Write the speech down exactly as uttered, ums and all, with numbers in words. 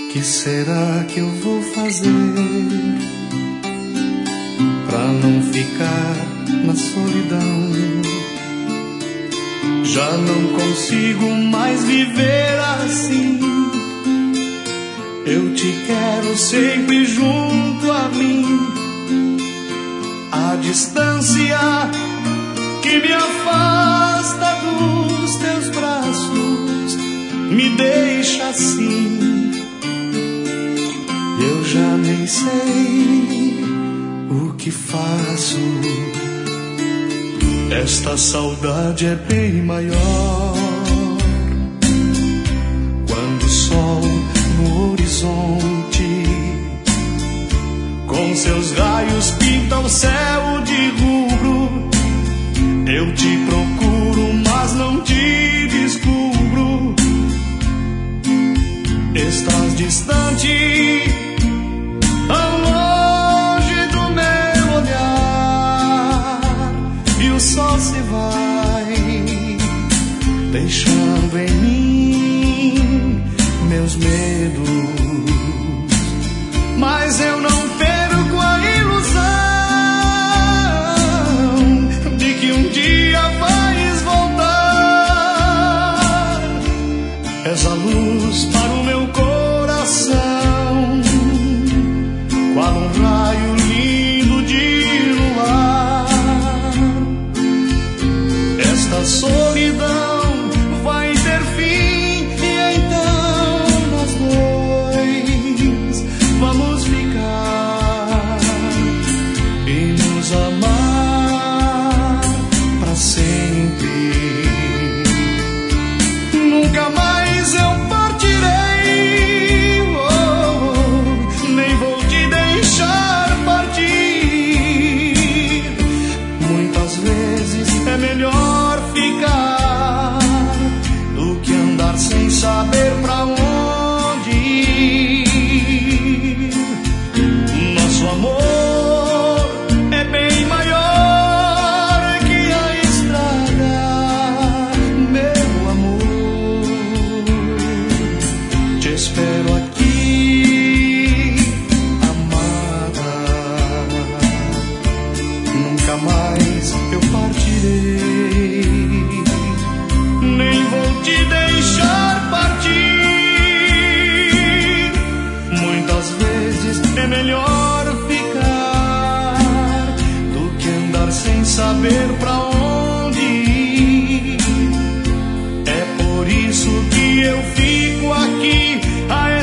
que será que eu vou fazer pra não ficar na solidão? Já não consigo mais viver assim. Eu te quero sempre junto a mim. A distância que me afasta dos teus braços me deixa assim. Eu já nem sei o que faço. Esta saudade é bem maior. Quando o sol no horizonte com seus raios pinta o céu de rubro, eu te procuro, mas não te descubro. Estás distante, tão longe do meu olhar, e o sol se vai, deixando em mim meus medos. Mas eu não perco a ilusão de que um dia vais voltar. És a luz para o meu coração, qual um raio lindo de luar. Esta solidão vai ter fim, e então nós dois vamos ficar e nos amar pra sempre. Nunca mais eu partirei, oh, nem vou te deixar partir. Muitas vezes é melhor ficar do que andar sem saber pra onde ir. Nosso amor é bem maior que a estrada, meu amor. Te espero aqui, amada. Nunca mais eu partirei, nem vou te deixar partir. Muitas vezes é melhor ficar do que andar sem saber pra onde ir. É por isso que eu fico aqui a